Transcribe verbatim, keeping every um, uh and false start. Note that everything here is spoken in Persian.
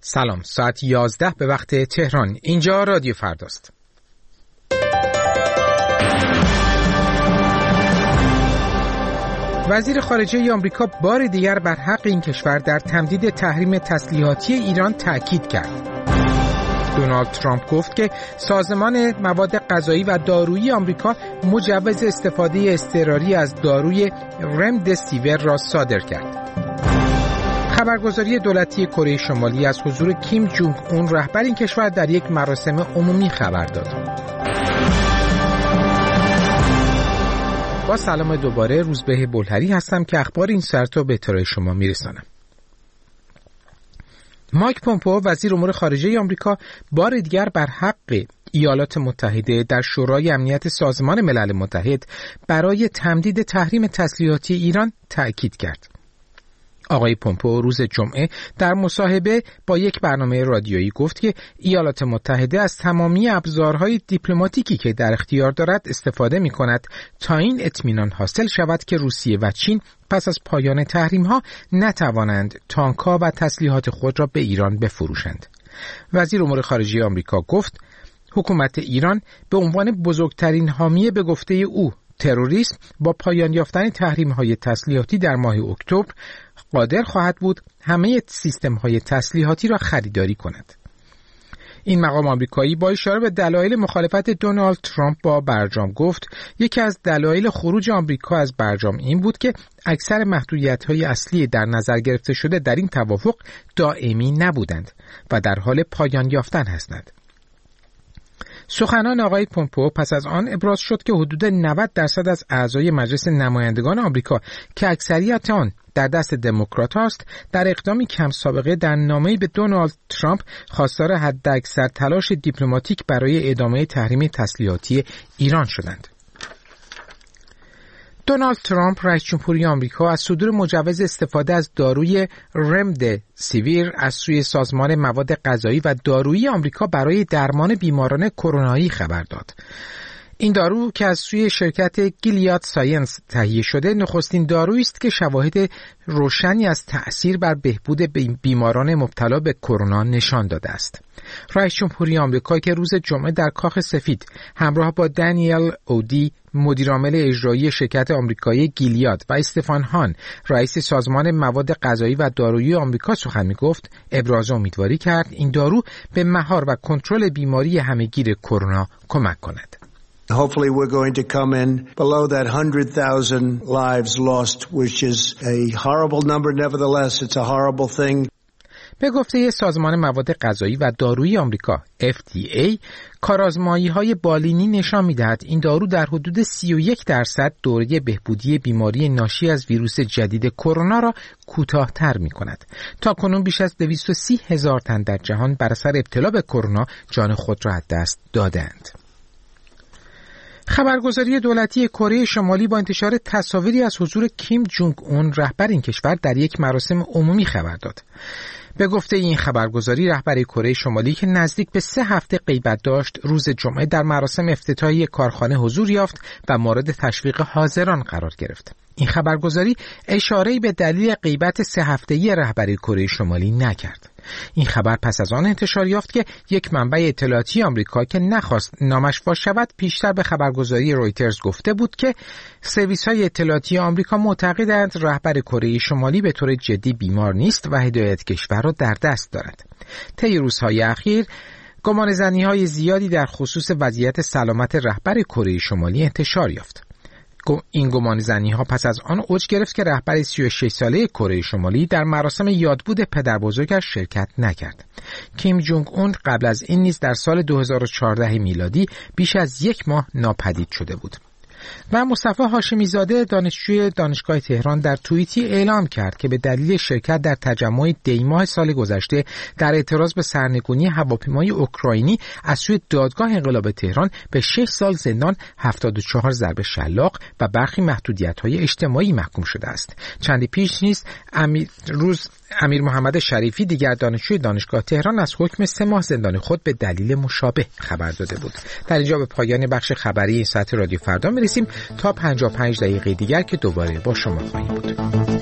سلام، ساعت یازده به وقت تهران. اینجا رادیو فرداست. وزیر خارجه آمریکا بار دیگر بر حق این کشور در تمدید تحریم تسلیحاتی ایران تأکید کرد. دونالد ترامپ گفت که سازمان مواد غذایی و دارویی آمریکا مجوز استفاده اضطراری از داروی رمدسیور را صادر کرد. خبرگزاری دولتی کره شمالی از حضور کیم جونگ اون رهبر این کشور در یک مراسم عمومی خبر داد. با سلام دوباره، روزبه بلهری هستم که اخبار این ساعت رو به اطلاع شما میرسانم. مایک پومپئو وزیر امور خارجه آمریکا بار دیگر بر حق ایالات متحده در شورای امنیت سازمان ملل متحد برای تمدید تحریم تسلیحاتی ایران تأکید کرد. آقای پومپئو روز جمعه در مصاحبه با یک برنامه رادیویی گفت که ایالات متحده از تمامی ابزارهای دیپلماتیکی که در اختیار دارد استفاده می کند تا این اطمینان حاصل شود که روسیه و چین پس از پایان تحریم‌ها نتوانند تانک‌ها و تسلیحات خود را به ایران بفروشند. وزیر امور خارجه آمریکا گفت حکومت ایران به عنوان بزرگترین حامی به گفته او تروریسم با پایان یافتن تحریم‌های تسلیحاتی در ماه اکتبر قادر خواهد بود همه سیستم‌های تسلیحاتی را خریداری کند. این مقام آمریکایی با اشاره به دلایل مخالفت دونالد ترامپ با برجام گفت یکی از دلایل خروج آمریکا از برجام این بود که اکثر محدودیت‌های اصلی در نظر گرفته شده در این توافق دائمی نبودند و در حال پایان یافتن هستند. سخنان آقای پومپئو پس از آن ابراز شد که حدود نود درصد از اعضای مجلس نمایندگان آمریکا که اکثریت آن در دست دموکرات است، در اقدامی کم سابقه در نامه‌ای به دونالد ترامپ خواستار حداکثر تلاش دیپلماتیک برای ادامه تحریم تسلیحاتی ایران شدند. دونالد ترامپ رئیس جمهوری آمریکا از صدور مجوز استفاده از داروی رمدسیویر از سوی سازمان مواد غذایی و دارویی آمریکا برای درمان بیماران کرونایی خبر داد. این دارو که از سوی شرکت گیلیاد ساینس تهیه شده نخستین دارویی است که شواهد روشنی از تأثیر بر بهبود بیماران مبتلا به کرونا نشان داده است. رئیس جمهوری آمریکا که روز جمعه در کاخ سفید همراه با دانیل اودی مدیرعامل اجرایی شرکت آمریکایی گیلیاد و استفان هان رئیس سازمان مواد غذایی و دارویی آمریکا سخن می‌گفت، ابراز امیدواری کرد این دارو به مهار و کنترل بیماری همهگیر کرونا کمک کند. Hopefully we're going to come in below that one hundred thousand lives lost, which is a horrible number. Nevertheless, it's a horrible thing. به گفته سازمان مواد غذایی و دارویی آمریکا اف دی ای، کارآزمایی‌های بالینی نشان می‌دهد این دارو در حدود سی و یک درصد دوره بهبودی بیماری ناشی از ویروس جدید کرونا را کوتاه‌تر می‌کند. تاکنون بیش از دویست و سی هزار تن در جهان بر اثر ابتلا به کرونا جان خود را از دست دادند. خبرگزاری دولتی کره شمالی با انتشار تصاویری از حضور کیم جونگ اون رهبر این کشور در یک مراسم عمومی خبر داد. به گفته این خبرگزاری رهبر کره شمالی که نزدیک به سه هفته غیبت داشت روز جمعه در مراسم افتتاحیه کارخانه حضور یافت و مورد تشویق حاضران قرار گرفت. این خبرگزاری اشاره‌ای به دلیل غیبت سه هفته‌ای رهبر کره شمالی نکرد. این خبر پس از آن انتشار یافت که یک منبع اطلاعاتی آمریکا که نخواست نامش فاش شود پیشتر به خبرگزاری رویترز گفته بود که سرویس‌های اطلاعاتی آمریکا معتقدند رهبر کره شمالی به طور جدی بیمار نیست و هدایت کشور را در دست دارد. طی روزهای اخیر گمانه‌زنی‌های زیادی در خصوص وضعیت سلامت رهبر کره شمالی انتشار یافت. این گمانه‌زنی‌ها پس از آن اوج گرفت که رهبر سی و شش ساله کره شمالی در مراسم یادبود پدربزرگش شرکت نکرد. کیم جونگ اون قبل از این نیز در سال دو هزار و چهارده میلادی بیش از یک ماه ناپدید شده بود. و مصطفی هاشمی زاده دانشجوی دانشگاه تهران در توییتی اعلام کرد که به دلیل شرکت در تجمع دی‌ماه سال گذشته در اعتراض به سرنگونی هواپیمای اوکراینی از سوی دادگاه انقلاب تهران به شش سال زندان، هفتاد و چهار ضرب شلاق و برخی محدودیت‌های اجتماعی محکوم شده است. چندی پیش نیز امیر روز امیر محمد شریفی دیگر دانشجوی دانشگاه تهران از حکم سه ماه زندان خود به دلیل مشابه خبر داده بود. در اینجا به پایان بخش خبری این ساعت رادیو فردا میرسیم تا پنجاه و پنج دقیقه دیگر که دوباره با شما خواهیم بود.